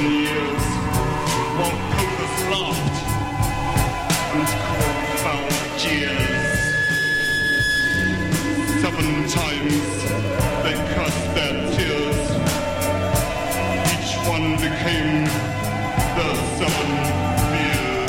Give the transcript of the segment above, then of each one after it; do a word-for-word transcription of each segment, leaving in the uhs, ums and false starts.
seven years, while Pocus laughed and called foul jeers. Seven times they cursed their tears. Each one became the seven fears.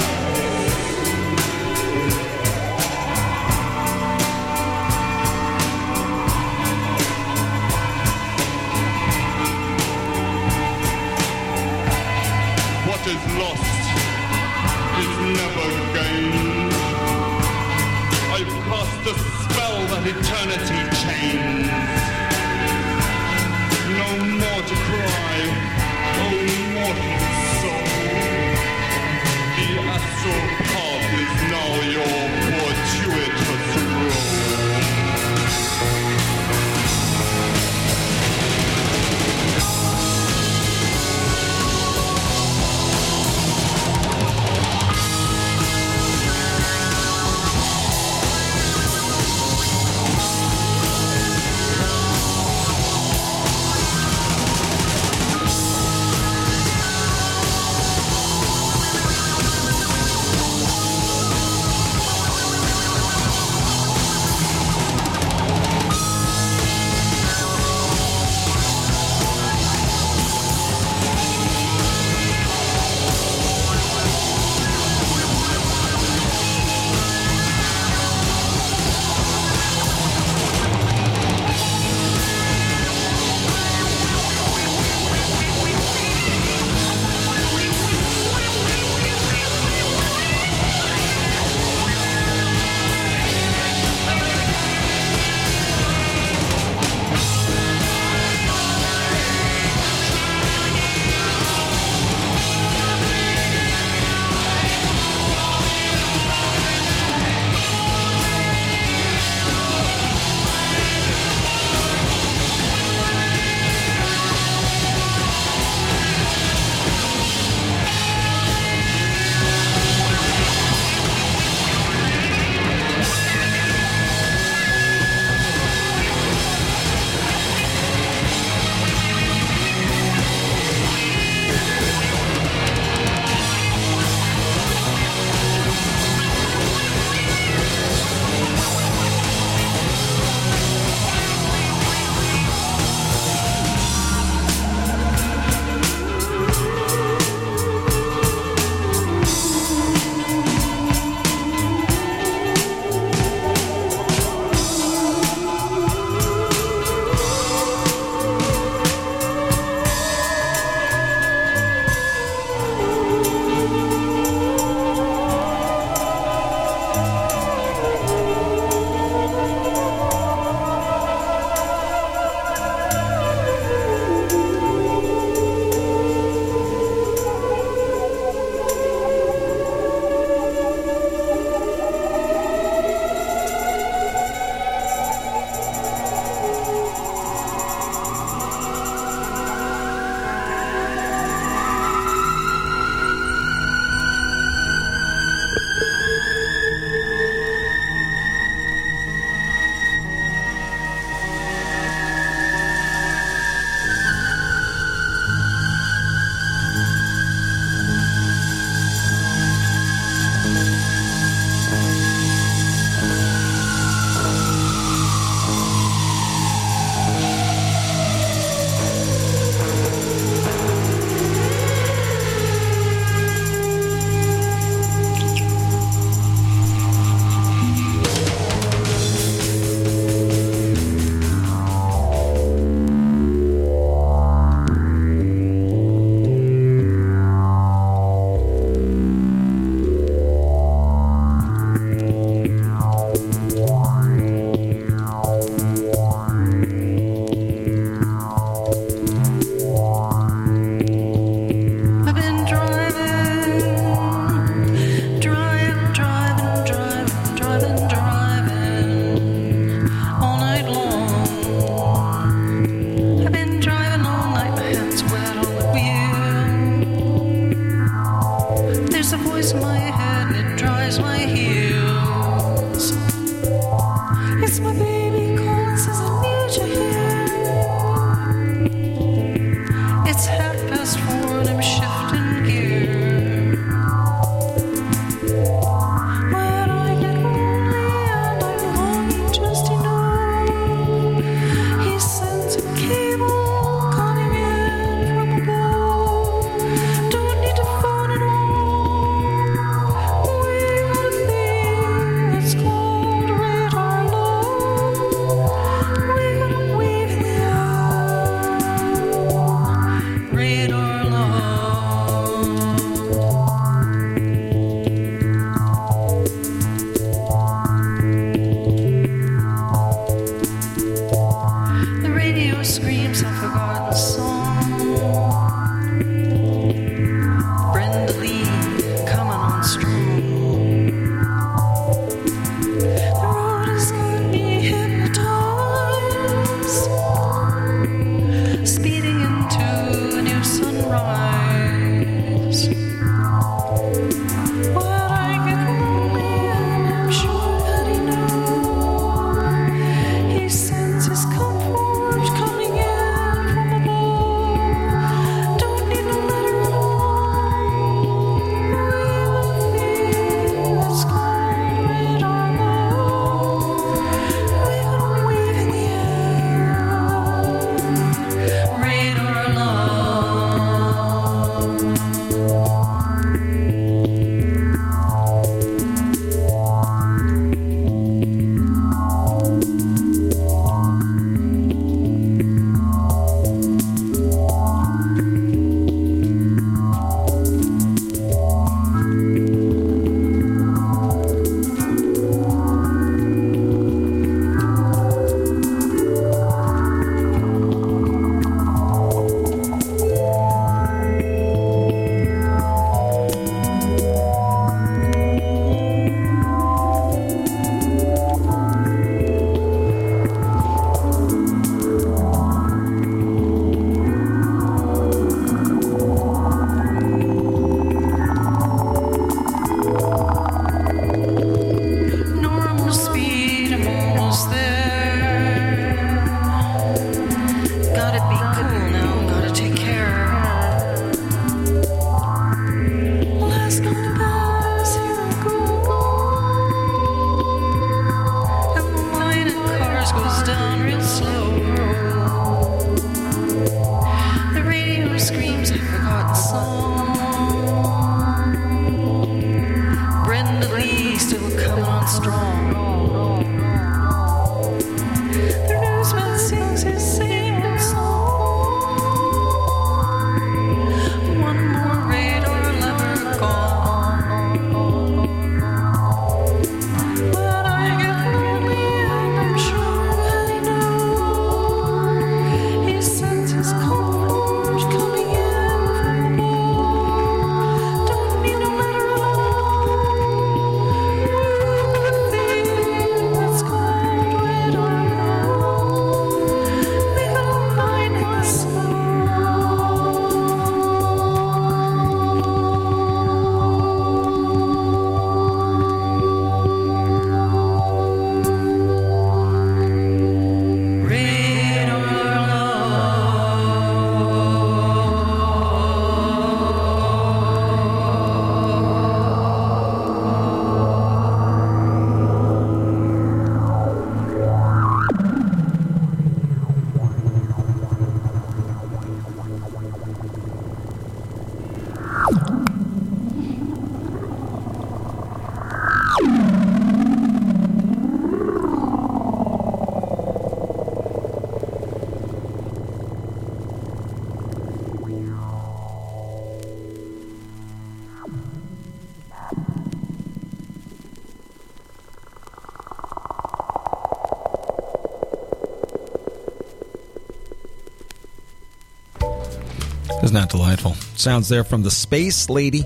radio screams a forgotten song. Brenda Lee coming on strong. The road has got me hypnotized, speeding into a new sunrise. But I get lonely and I'm sure that he knows. He sends his comfort coming in from above. Don't need no letter at all. We will feel it's called radar love. We gonna wave in the air. Radar love. Normal speed, I'm almost there. Gotta be cool now, gotta take care. Last goodbyes, here I go. And the line of cars goes down real slow. The radio screams a forgotten song. Brenda Lee still coming on strong. The newsman sings his same song. One more radar lever gone. But I get lonely and I'm sure that he knows. He sends his comfort coming in from above. Don't need no letter at all. Let's go radar love. We got a line in the snow. Radar Isn't that delightful? Sounds there from the Space Lady,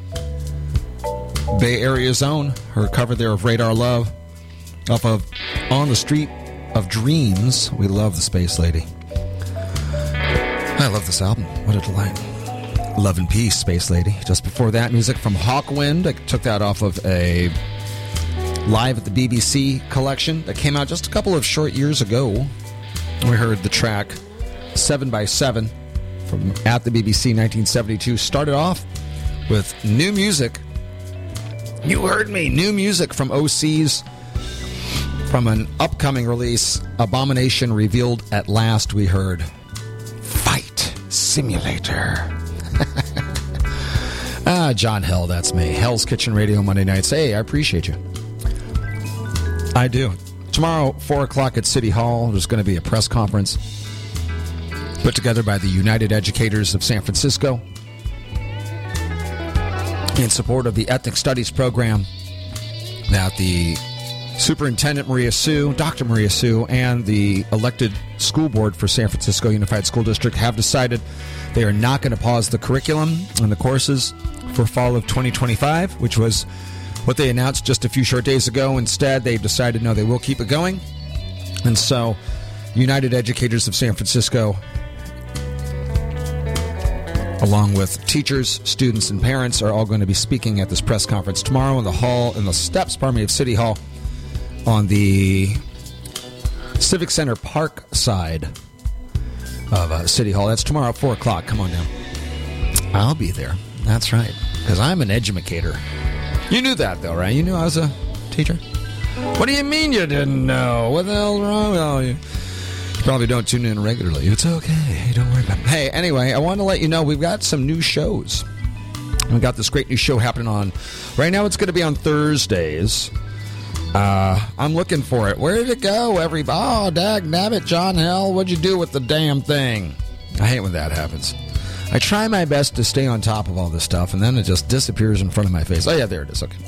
Bay Area's own. Her cover there of Radar Love off of On the Street of Dreams. We love the Space Lady. I love this album. What a delight. Love and Peace, Space Lady. Just before that, music from Hawkwind. I took that off of a Live at the B B C collection that came out just a couple of short years ago. We heard the track seven by seven from At the B B C nineteen seventy-two. Started off with new music. You heard me. New music from O C's. From an upcoming release, Abomination Revealed at Last, we heard Fight Simulator. ah, John Hell, that's me. Hell's Kitchen Radio Monday nights. Hey, I appreciate you. I do. Tomorrow, four o'clock at City Hall, there's going to be a press conference put together by the United Educators of San Francisco in support of the Ethnic Studies program that the Superintendent Maria Sue, Doctor Maria Sue, and the elected school board for San Francisco Unified School District have decided they are not going to pause the curriculum and the courses for fall of twenty twenty-five, which was what they announced just a few short days ago. Instead, they've decided, no, they will keep it going. And so, United Educators of San Francisco, along with teachers, students, and parents, are all going to be speaking at this press conference tomorrow in the hall, in the steps, pardon me, of City Hall on the Civic Center Park side of uh, City Hall. That's tomorrow at four o'clock. Come on down. I'll be there. That's right, because I'm an educator. You knew that, though, right? You knew I was a teacher? What do you mean you didn't know? What the hell's wrong with all you? You probably don't tune in regularly. It's okay. Don't worry about it. Hey, anyway, I want to let you know we've got some new shows. We've got this great new show happening on... Right now it's going to be on Thursdays. Uh, I'm looking for it. Where did it go, everybody? Oh, dag nabbit, John Hell. What'd you do with the damn thing? I hate when that happens. I try my best to stay on top of all this stuff, and then it just disappears in front of my face. Oh, yeah, there it is. Okay.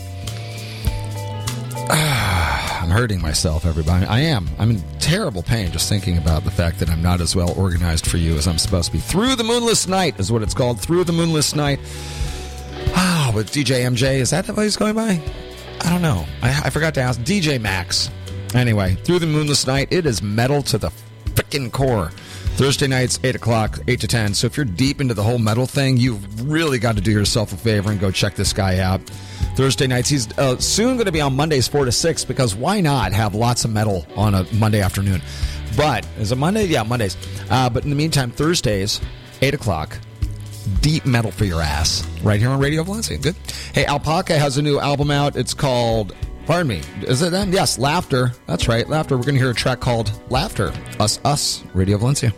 I'm hurting myself, everybody. I am. I'm in terrible pain just thinking about the fact that I'm not as well organized for you as I'm supposed to be. Through the Moonless Night is what it's called. Through the Moonless Night. Ah, with D J M J. Is that what he's going by? I don't know. I, I forgot to ask. D J Max. Anyway, Through the Moonless Night. It is metal to the frickin' core. Thursday nights, eight o'clock, eight to ten. So if you're deep into the whole metal thing, you've really got to do yourself a favor and go check this guy out. Thursday nights. He's uh, soon going to be on Mondays, four to six, because why not have lots of metal on a Monday afternoon? But, is it Monday? Yeah, Mondays. Uh, but in the meantime, Thursdays, eight o'clock, deep metal for your ass, right here on Radio Valencia. Good. Hey, Alpaca has a new album out. It's called... Pardon me. Is it them? Yes, Laughter. That's right, Laughter. We're going to hear a track called Laughter. Us, Us, Radio Valencia.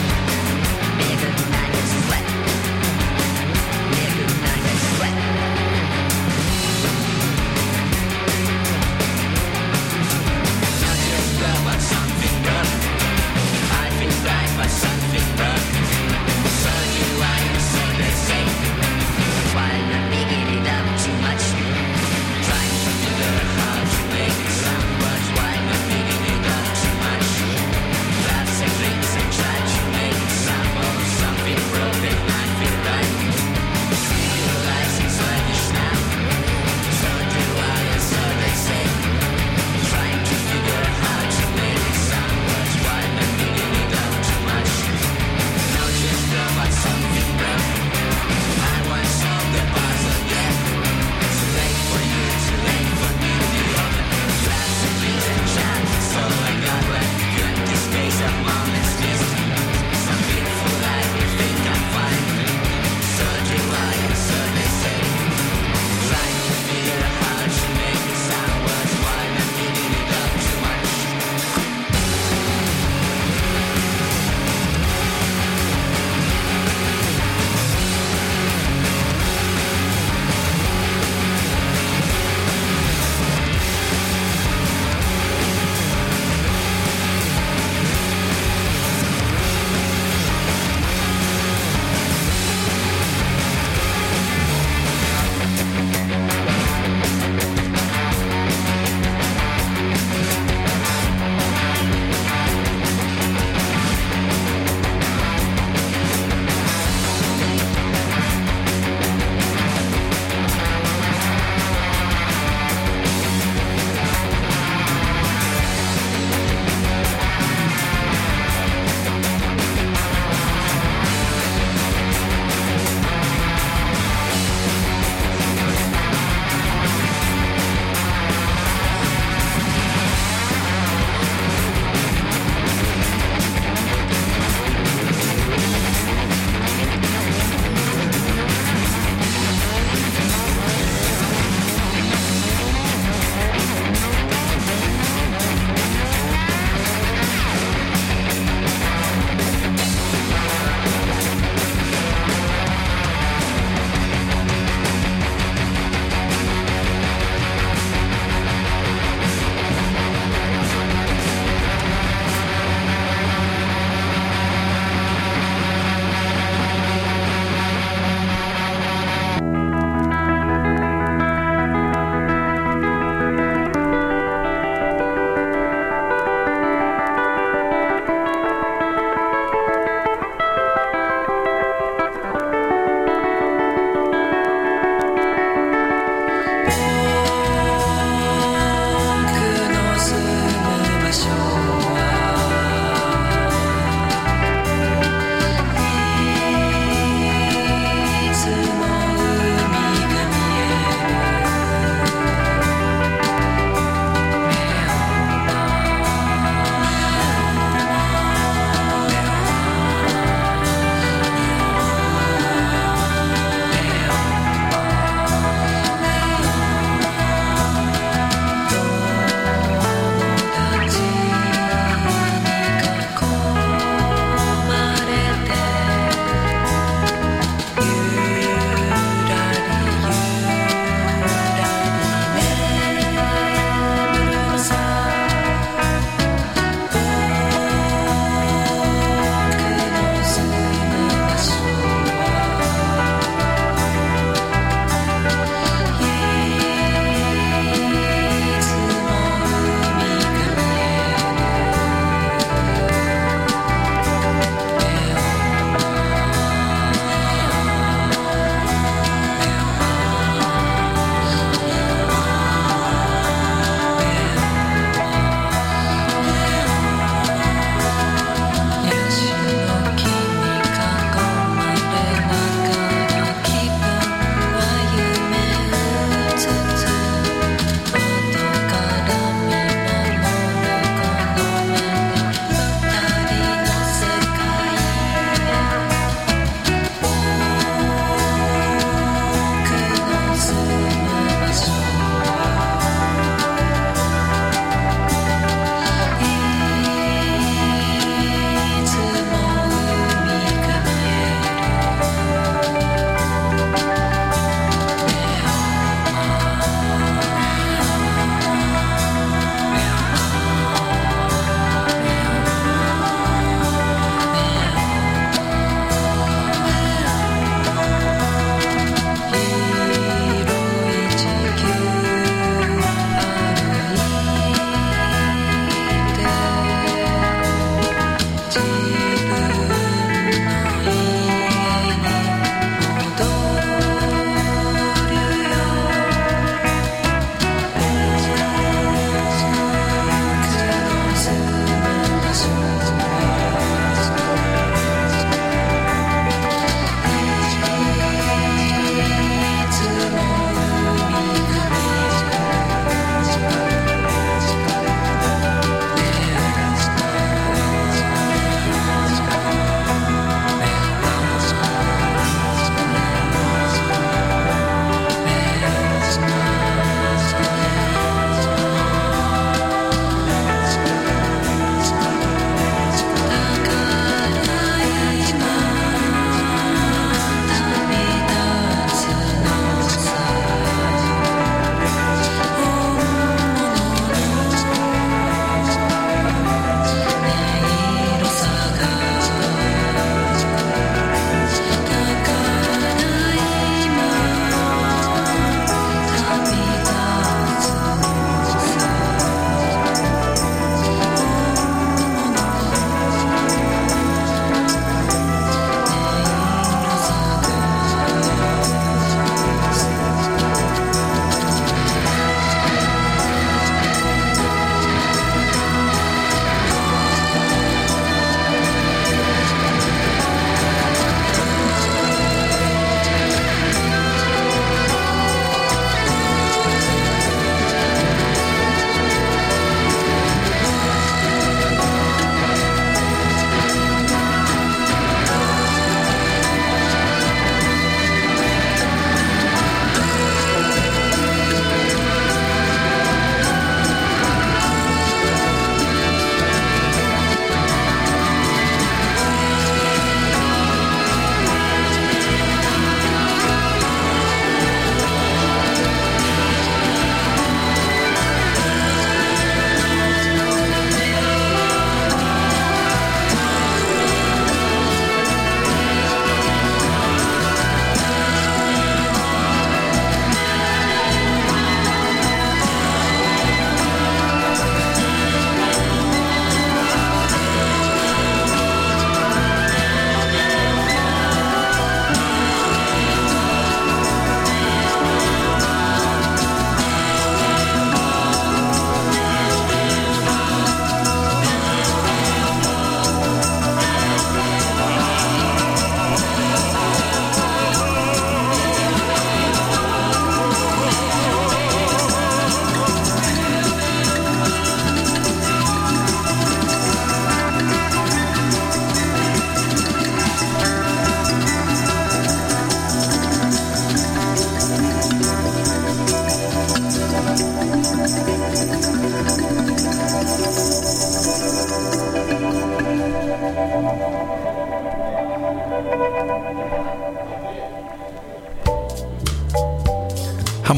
Sweat.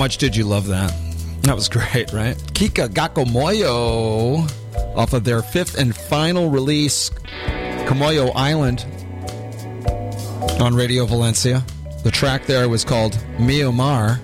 much did you love that? That was great, right? Kika Gakko Moyo, off of their fifth and final release, Comoyo Island, on Radio Valencia. The track there was called Miomar.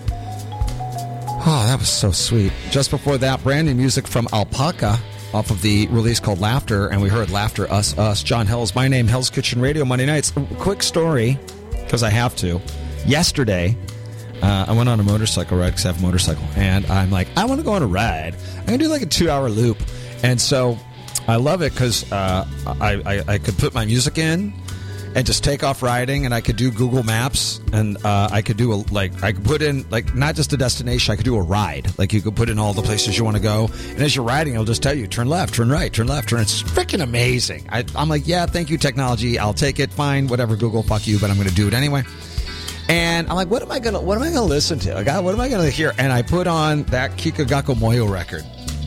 Oh, that was so sweet. Just before that, brand new music from Alpaca, off of the release called Laughter, and we heard Laughter, Us, Us. John Hell's my name, Hell's Kitchen Radio, Monday nights. A quick story, because I have to. Yesterday, uh, I went on a motorcycle ride, because I have a motorcycle, and I'm like, I want to go on a ride. I'm going to do like a two-hour loop. And so I love it, because uh, I, I, I could put my music in and just take off riding, and I could do Google Maps, and uh, I could do a, like, I could put in, like, not just a destination, I could do a ride. Like, you could put in all the places you want to go, and as you're riding, it'll just tell you, turn left, turn right, turn left, turn. It's freaking amazing. I, I'm like, yeah, thank you, technology. I'll take it. Fine, whatever, Google, fuck you, but I'm going to do it anyway. And I'm like, what am I going to, what am I going to listen to? Like, what am I going to hear? And I put on that Kika Gakko Moyo record,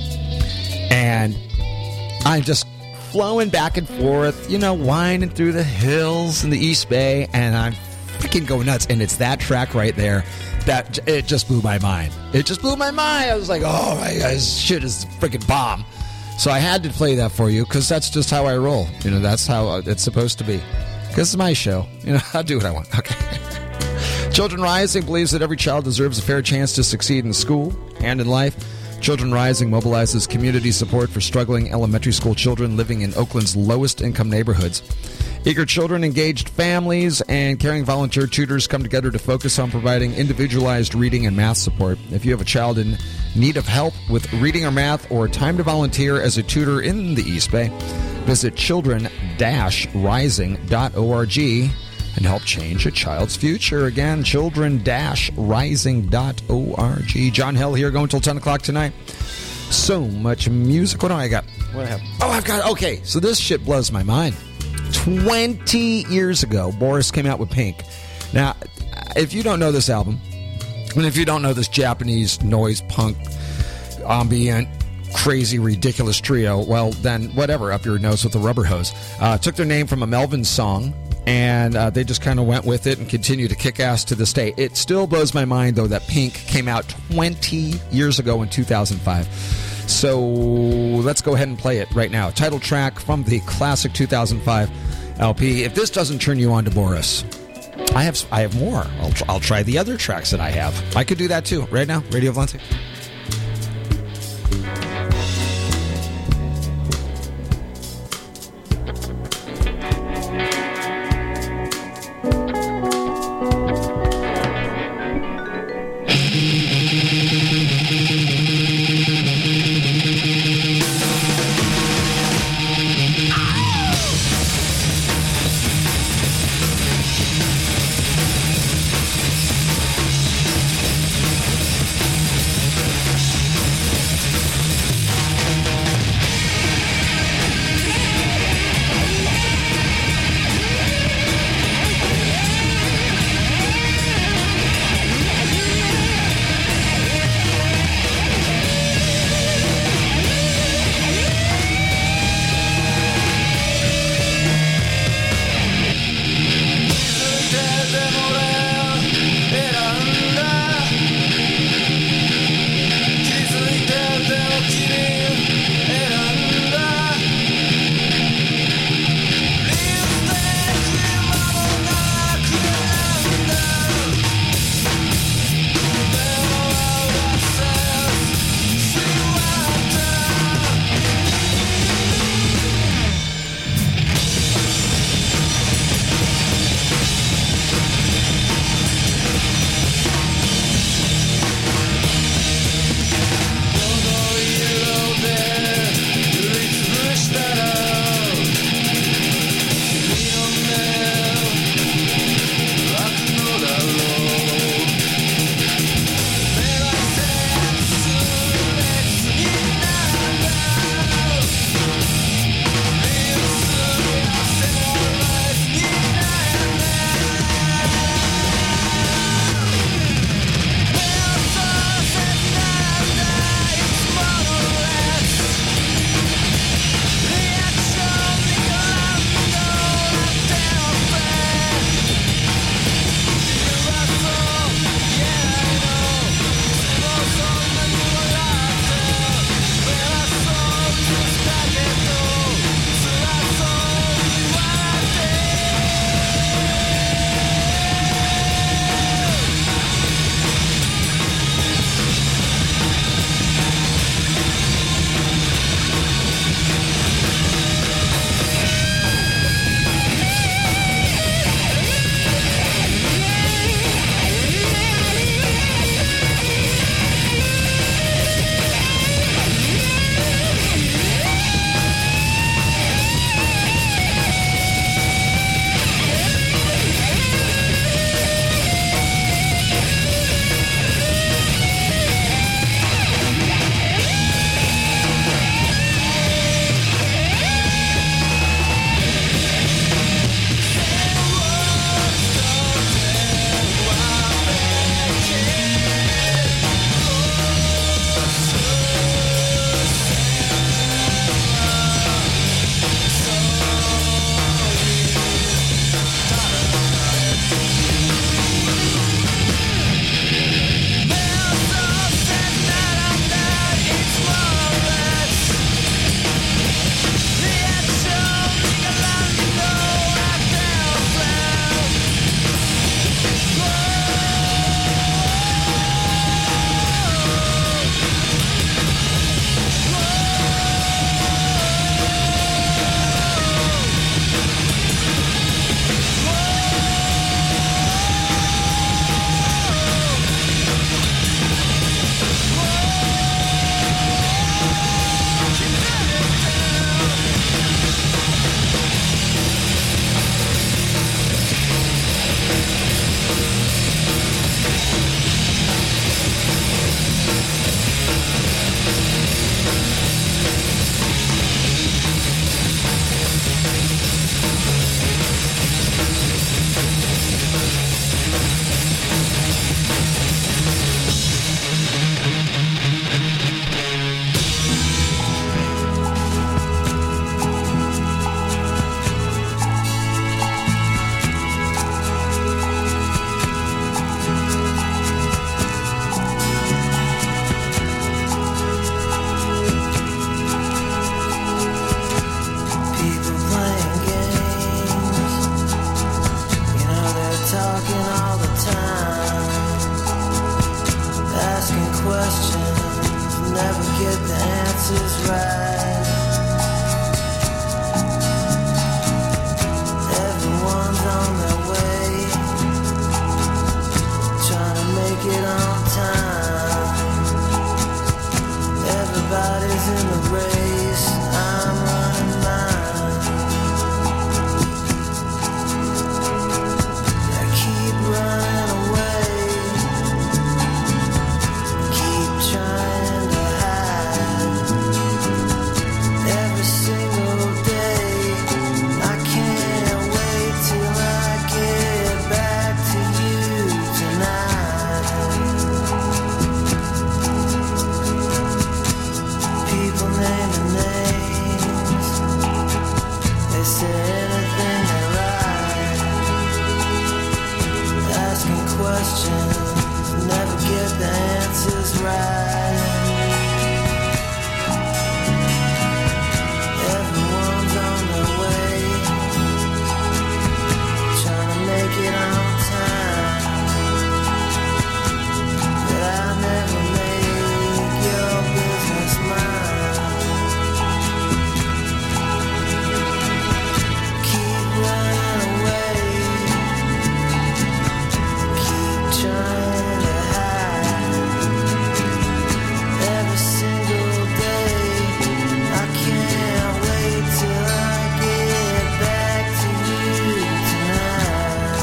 and I'm just flowing back and forth, you know, winding through the hills in the East Bay, and I'm freaking going nuts. And it's that track right there that it just blew my mind. It just blew my mind. I was like, oh my God, this shit is freaking bomb. So I had to play that for you, because that's just how I roll. You know, that's how it's supposed to be. Because it's my show. You know, I'll do what I want. Okay. Children Rising believes that every child deserves a fair chance to succeed in school and in life. Children Rising mobilizes community support for struggling elementary school children living in Oakland's lowest income neighborhoods. Eager children, engaged families, and caring volunteer tutors come together to focus on providing individualized reading and math support. If you have a child in need of help with reading or math, or time to volunteer as a tutor in the East Bay, visit children dash rising dot org and help change a child's future. Again, children dash rising dot org. John Hill here, going till ten o'clock tonight. So much music. What do I got? What do I have? Oh, I've got, okay, so this shit blows my mind. twenty years ago, Boris came out with Pink. Now, if you don't know this album, and if you don't know this Japanese noise punk, ambient, crazy, ridiculous trio, well, then whatever, up your nose with the rubber hose. Uh, took their name from a Melvin song, and uh, they just kind of went with it and continue to kick ass to this day. It still blows my mind, though, that Pink came out twenty years ago in two thousand five. So let's go ahead and play it right now. Title track from the classic two thousand five L P. If this doesn't turn you on to Boris, I have I have more. I'll, I'll try the other tracks that I have. I could do that too. Right now, Radio Valencia. questions, never get the answers right. Everyone's on their way, trying to make it on time. Everybody's in the race, I'm running mine. I keep running away, keep trying to hide. Every single day, I can't wait till I get back to you tonight. People naming names, they say anything they write. Asking questions, never get the answers right. Everyone's on their way, trying to make it on time. But I never make your business mine. Keep running away, keep trying to hide. Every single day, I can't wait till I get back to you tonight.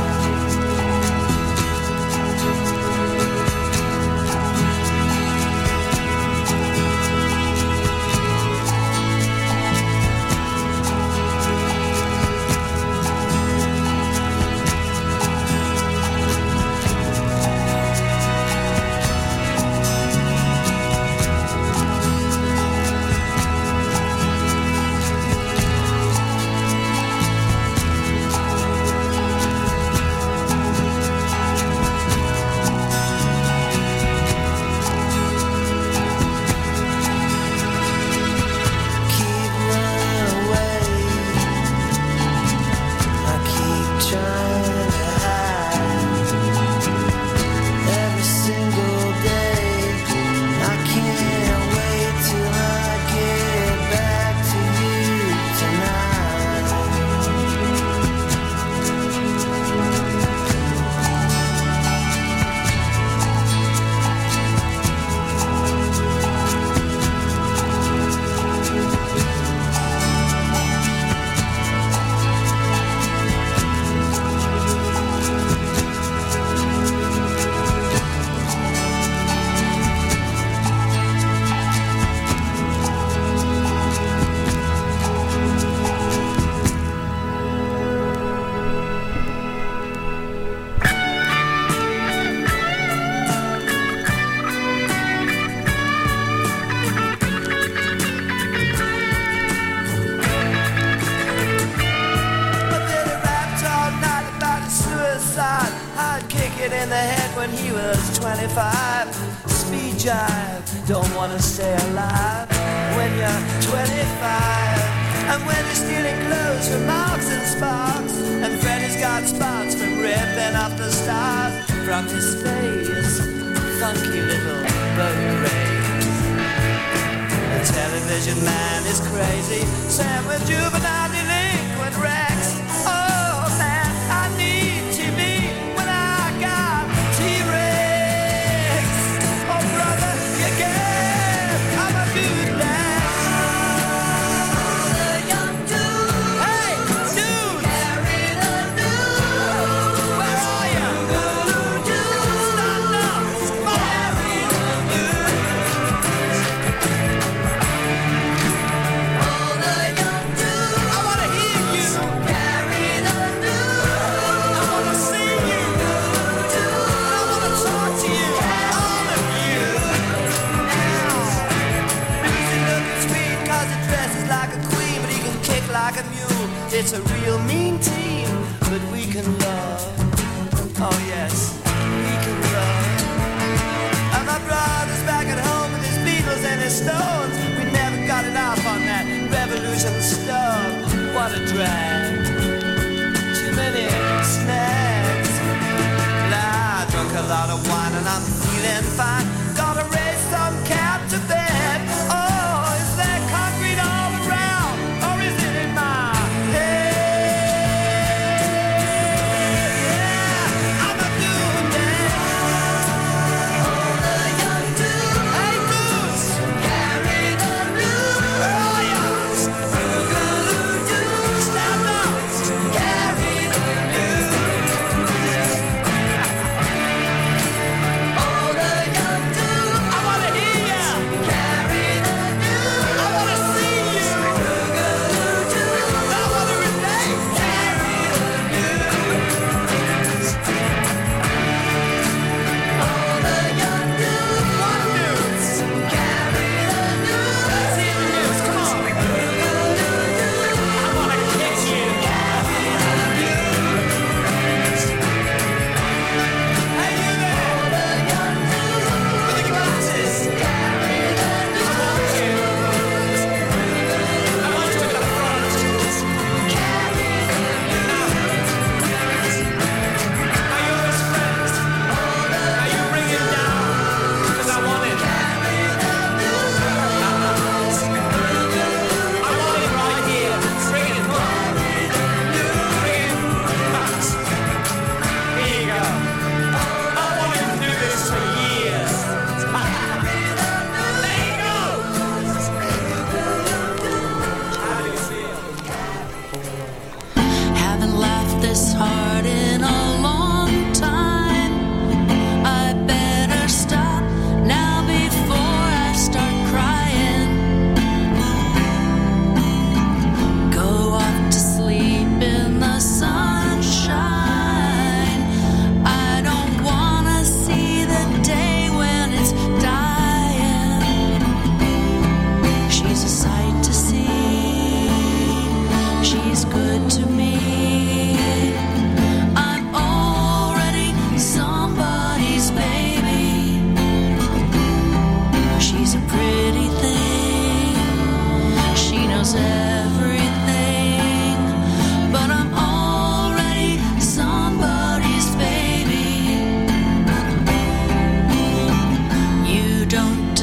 Keep running away, I keep trying to hide. Every single day, I can't wait till I get back to you tonight. But then he rapped all night about his suicide. I'd kick it in the head when he was twenty-five. Speed jive, don't wanna stay alive when you're twenty-five. And when you're stealing clothes from Marks and Sparks, and Freddy's got spots from ripping up the stars from his face, funky little boat race. The television man is crazy, Sam with juvenile delinquent Rex. Oh man, I need T V when I got T-Rex. Oh brother, you get, I'm a good lad. The young dude, hey dude, carry the news. Where are you? Stand up, carry the news. Oh the young dude, I wanna hear you. Carry the news. I wanna see you. I wanna talk to you. All of you. Now, Lucy looking sweet 'cause he dresses like a queen, but he can kick like a mule. It's a real mean team, but we can love. Oh yes, we can love. And my brother's back at home with his Beatles and his Stones. We never got it off on that revolution stuff. What a drag. Too many snacks. Well, I drunk a lot of wine and I'm feeling fine. Got a race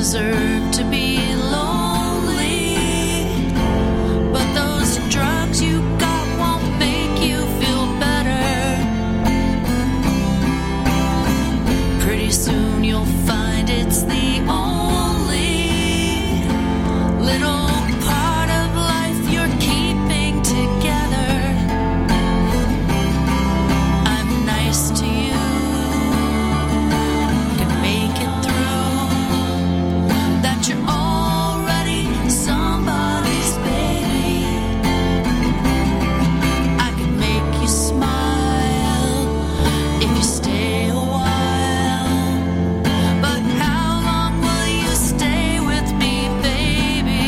deserve to be lonely, but those drugs you got won't make you feel better. Pretty soon you'll find it's the only little part of life you're keeping together. I'm nice to you, can make it through, that you're already somebody's baby. I can make you smile if you stay a while, but how long will you stay with me, baby?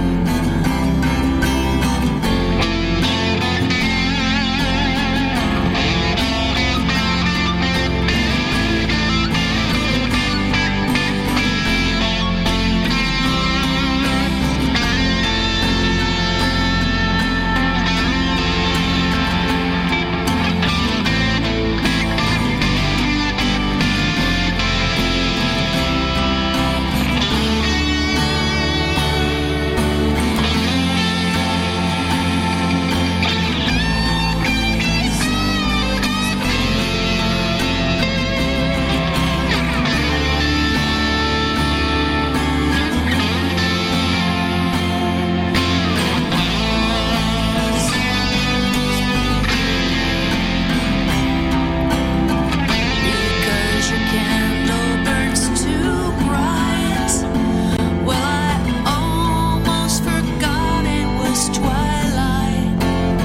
Because your candle burns too bright. Well, I almost forgot it was twilight.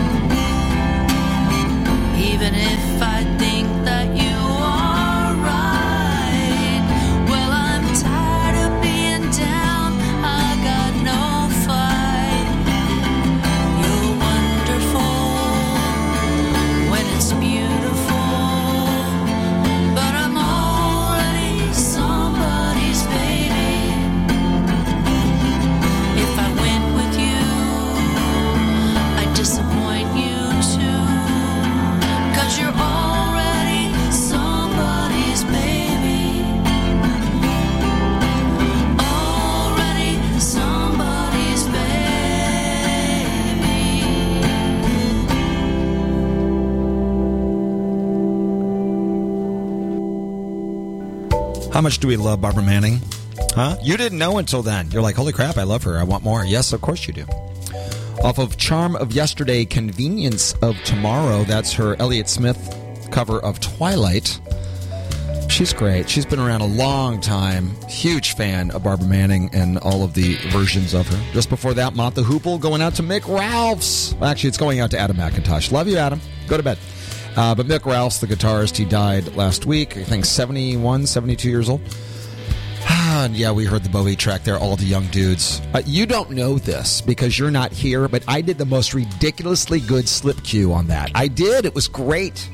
Even if I think that you are right, well, I'm tired of being down. I got no fight. You're wonderful when it's beautiful, but I'm already somebody's baby. If I went with you, I'd disappoint you too, 'cause you're already somebody's baby. Already somebody's baby. How much do we love Barbara Manning? Huh? You didn't know until then. You're like, holy crap, I love her. I want more. Yes, of course you do. Off of Charm of Yesterday, Convenience of Tomorrow. That's her Elliott Smith cover of Twilight. She's great. She's been around a long time. Huge fan of Barbara Manning and all of the versions of her. Just before that, Mott the Hoople going out to Mick Ralphs. Actually, it's going out to Adam McIntosh. Love you, Adam. Go to bed. Uh, but Mick Ralphs, the guitarist, he died last week. I think seventy-one, seventy-two years old. And yeah, we heard the Bowie track there, all the young dudes. Uh, you don't know this because you're not here, but I did the most ridiculously good slip cue on that. I did. It was great.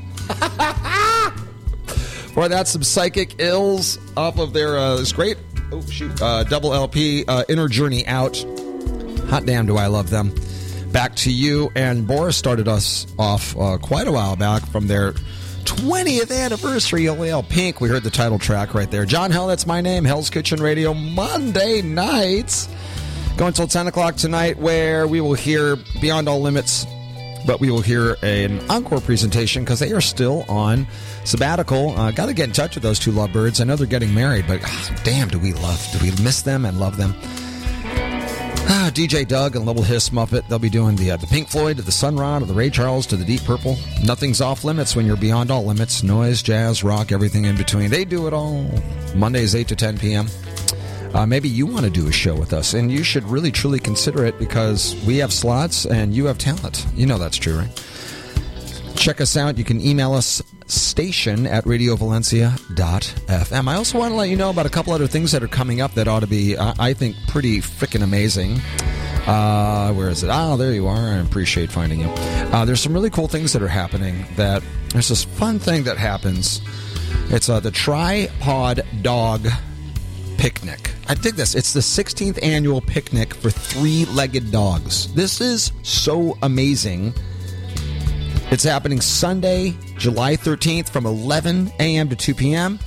For that, some Psychic Ills off of their uh, this great oh shoot uh, double L P, uh, Inner Journey Out. Hot damn, do I love them. Back to You, and Boris started us off uh, quite a while back from their twentieth anniversary of L Pink. We heard the title track right there. John Hell, that's my name. Hell's Kitchen Radio, Monday nights. Going until ten o'clock tonight, where we will hear Beyond All Limits, but we will hear an encore presentation because they are still on sabbatical. Uh, Got to get in touch with those two lovebirds. I know they're getting married, but ah, damn, do we love, do we miss them and love them? Ah, D J Doug and Little Hiss Muppet, they'll be doing the uh, the Pink Floyd to the Sun Ra to the Ray Charles to the Deep Purple. Nothing's off limits when you're beyond all limits. Noise, jazz, rock, everything in between. They do it all. Mondays, eight to ten p.m. Uh, maybe you want to do a show with us, and you should really, truly consider it because we have slots and you have talent. You know that's true, right? Check us out. You can email us, station at radio valencia dot f m. I also want to let you know about a couple other things that are coming up that ought to be, uh, I think, pretty freaking amazing. Uh, where is it? Oh, there you are. I appreciate finding you. Uh, there's some really cool things that are happening. That there's this fun thing that happens. It's uh, the Tripod Dog Picnic. I dig this. It's the sixteenth annual picnic for three-legged dogs. This is so amazing. It's happening Sunday, July thirteenth from eleven a.m. to two p.m.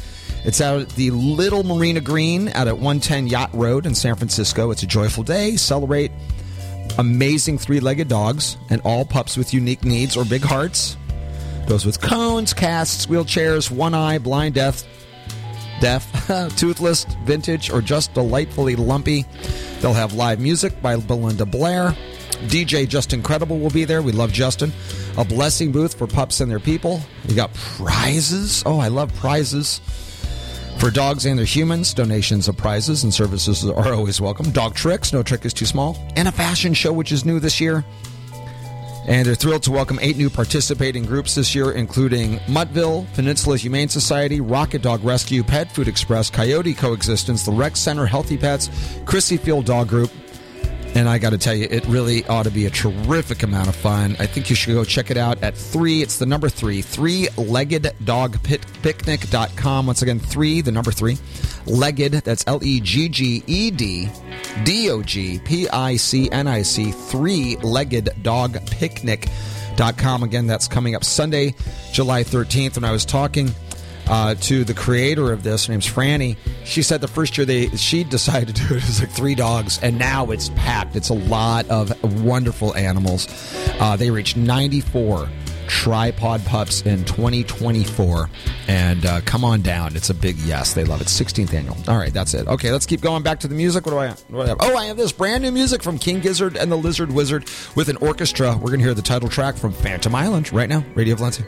It's out at the Little Marina Green out at one ten Yacht Road in San Francisco. It's a joyful day. Celebrate amazing three-legged dogs and all pups with unique needs or big hearts. Those with cones, casts, wheelchairs, one eye, blind, deaf, deaf, toothless, vintage, or just delightfully lumpy. They'll have live music by Belinda Blair. D J Just Incredible will be there. We love Justin. A blessing booth for pups and their people. You got prizes. Oh, I love prizes. For dogs and their humans, donations of prizes and services are always welcome. Dog tricks, no trick is too small. And a fashion show, which is new this year. And they're thrilled to welcome eight new participating groups this year, including Muttville, Peninsula Humane Society, Rocket Dog Rescue, Pet Food Express, Coyote Coexistence, the Rec Center, Healthy Pets, Chrissy Field Dog Group. And I got to tell you, it really ought to be a terrific amount of fun. I think you should go check it out at three. It's the number three, three legged dog picnic dot com. Once again, three, the number three, legged, that's L E G G E D D O G P I C N I C, three legged dog picnic dot com. Again, that's coming up Sunday, July thirteenth. When I was talking Uh, to the creator of this, her name's Franny. She said the first year they she decided to do it, it was like three dogs, and now it's packed. It's a lot of wonderful animals. Uh, they reached ninety-four tripod pups in twenty twenty-four, and uh, come on down. It's a big yes. They love it. sixteenth annual. All right, that's it. Okay, let's keep going back to the music. What do I have? What do I have? Oh, I have this brand new music from King Gizzard and the Lizard Wizard with an orchestra. We're going to hear the title track from Phantom Island right now. Radio Valencia.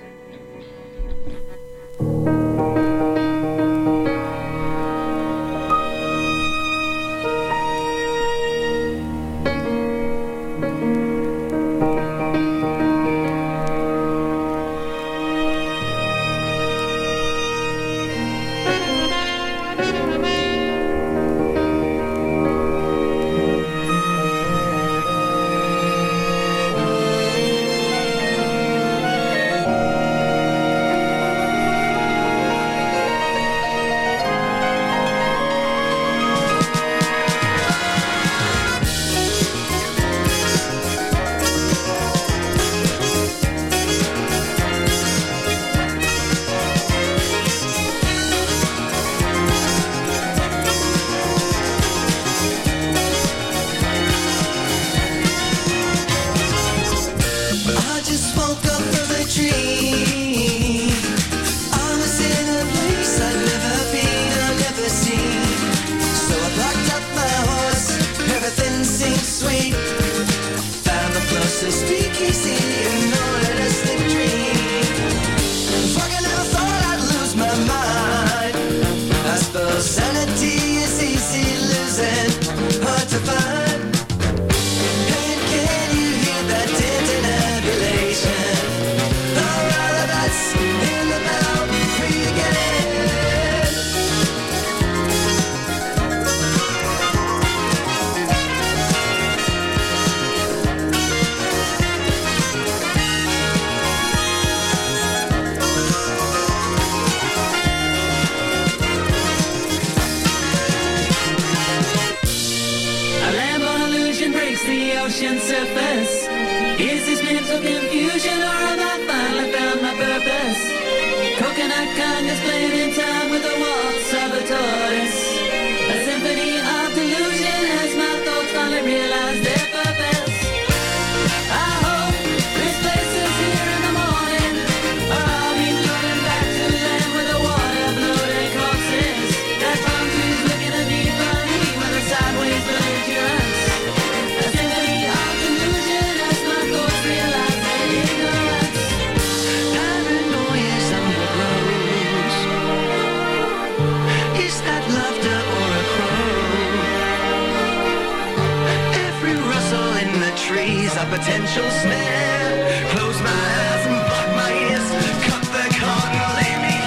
Potential snare. Close my eyes and block my ears. Cut the cord and leave me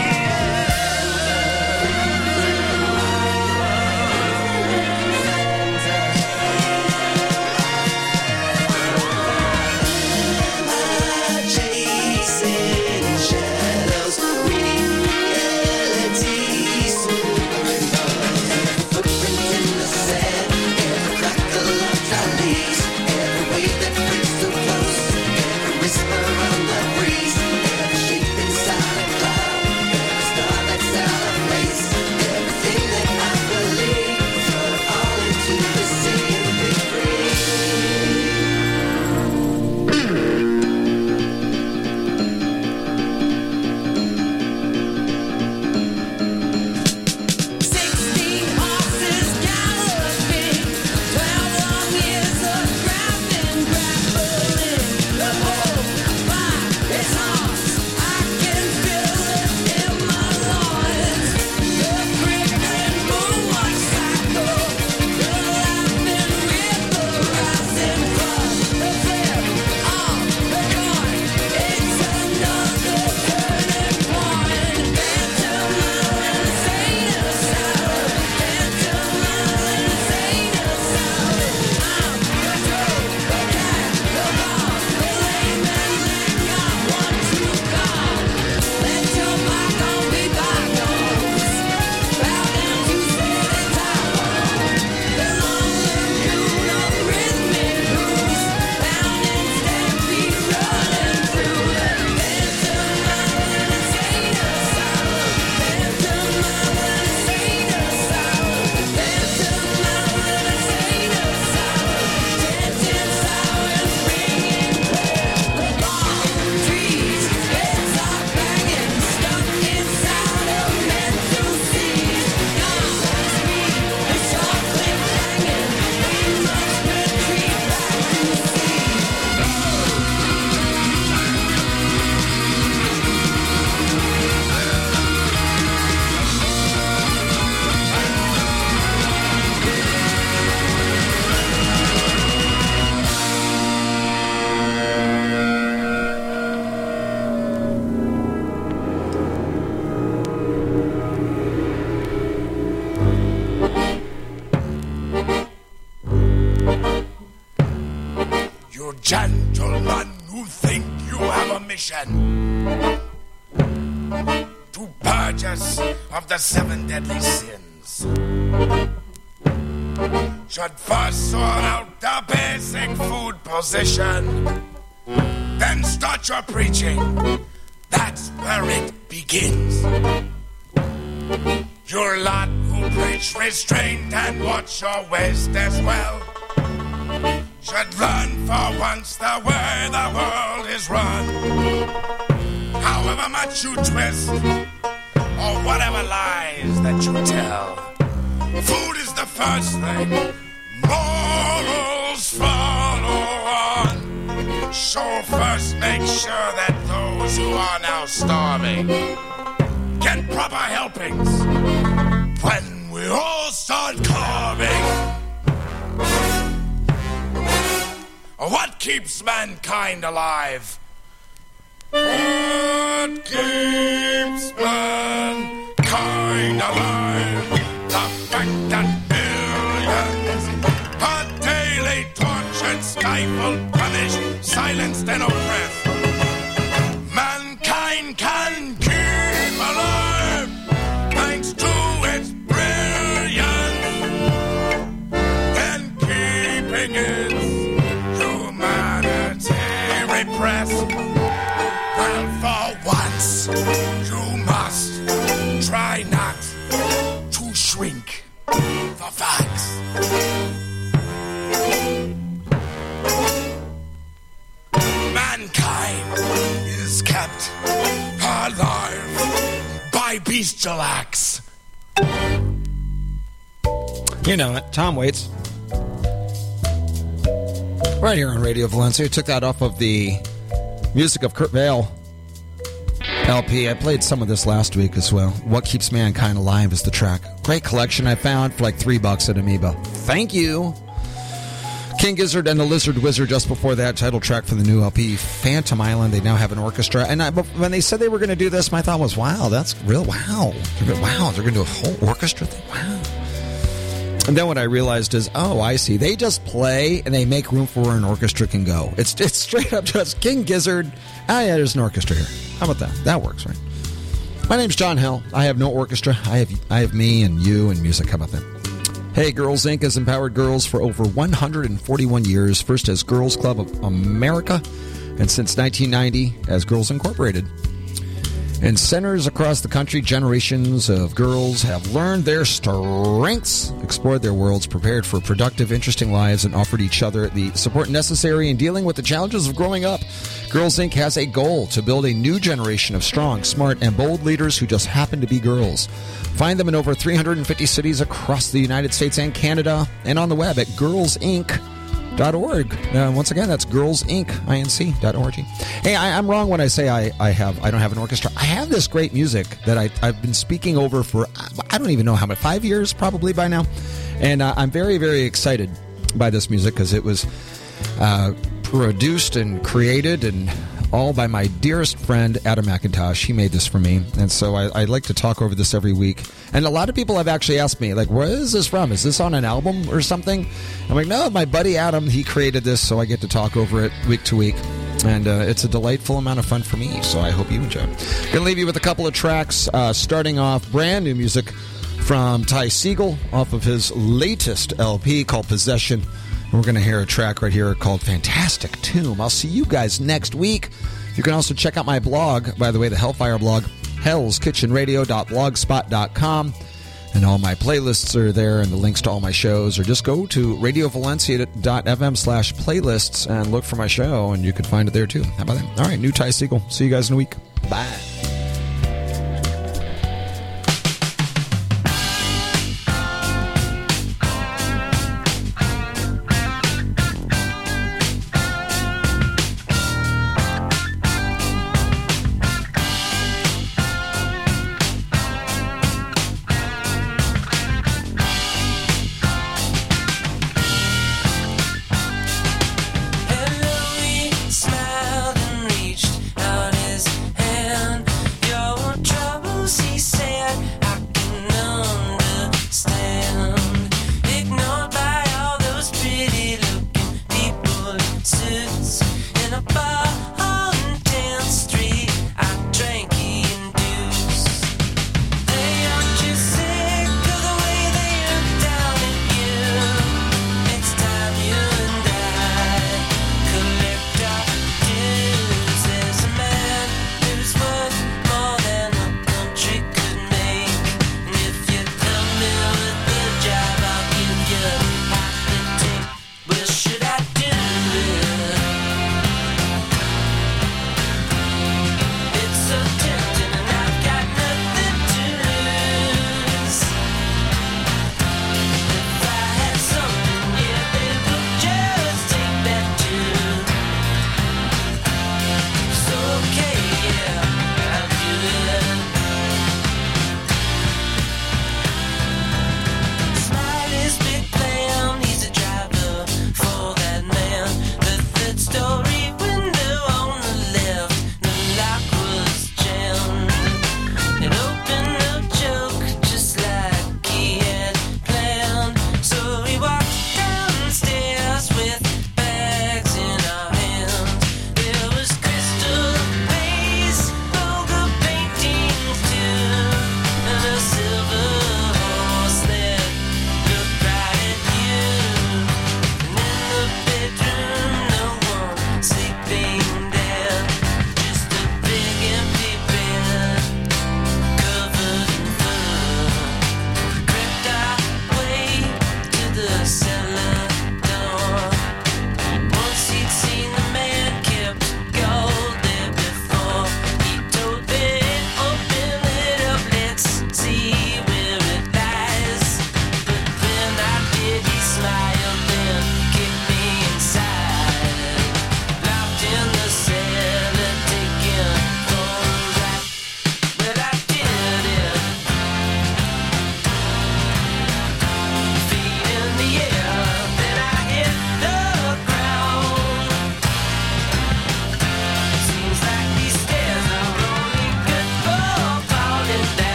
here. Chasing shadows, reading reality, superimpose. Footprint in the sand, every crackle of our leaves, every wave that brings too close. gentlemen who think you have a mission to purge us of the seven deadly sins, should first sort out the basic food position, then start your preaching. That's where it begins. Your lot who preach restraint and watch your waist as well should learn for once the way the world is run. However much you twist, or whatever lies that you tell, food is the first thing. Morals follow on. So first make sure that those who are now starving get proper helpings when we all start carving. What keeps mankind alive? What keeps mankind alive? The fact that millions are daily tortured, stifled, punished, silenced, and oppressed. Mankind can keep alive thanks to its brilliance and keeping its humanity repressed. Well, for once, you must try not to shrink the facts. Mankind is kept alive by bestial acts. You know it. Tom Waits. Right here on Radio Valencia. Took that off of the Music of Kurt Vale L P. I played some of this last week as well. What Keeps Mankind Alive is the track. Great collection I found for like three bucks at Amoeba. Thank you. King Gizzard and the Lizard Wizard just before that, title track for the new L P, Phantom Island. They now have an orchestra. And I, when they said they were going to do this, my thought was, wow, that's real. Wow. Wow, they're going to do a whole orchestra thing. Wow. And then what I realized is, oh, I see. They just play and they make room for where an orchestra can go. It's it's straight up just King Gizzard. Ah, yeah, there's an orchestra here. How about that? That works, right? My name's John Hell. I have no orchestra. I have I have me and you and music. How about that? Hey, Girls Incorporated has empowered girls for over one hundred forty-one years. First as Girls Club of America, and since nineteen ninety as Girls Incorporated. In centers across the country, generations of girls have learned their strengths, explored their worlds, prepared for productive, interesting lives, and offered each other the support necessary in dealing with the challenges of growing up. Girls Incorporated has a goal to build a new generation of strong, smart, and bold leaders who just happen to be girls. Find them in over three hundred fifty cities across the United States and Canada, and on the web at girls inc dot org. Uh, once again, that's girls inc dot org. Hey, I, I'm wrong when I say I, I have I don't have an orchestra. I have this great music that I, I've been speaking over for, I don't even know how many, five years probably by now. And uh, I'm very, very excited by this music because it was uh, produced and created and all by my dearest friend, Adam McIntosh. He made this for me. And so I, I like to talk over this every week. And a lot of people have actually asked me, like, where is this from? Is this on an album or something? I'm like, no, my buddy Adam, he created this, so I get to talk over it week to week. And uh, it's a delightful amount of fun for me, so I hope you enjoy it. Going to leave you with a couple of tracks, uh, starting off brand new music from Ty Segall off of his latest L P called Possession. We're going to hear a track right here called Fantastic Tomb. I'll see you guys next week. You can also check out my blog, by the way, the Hellfire blog, hells kitchen radio dot blogspot dot com. And all my playlists are there and the links to all my shows. Or just go to radio valencia dot f m slash playlists and look for my show, and you can find it there too. How about that? All right, new Ty Segall. See you guys in a week. Bye.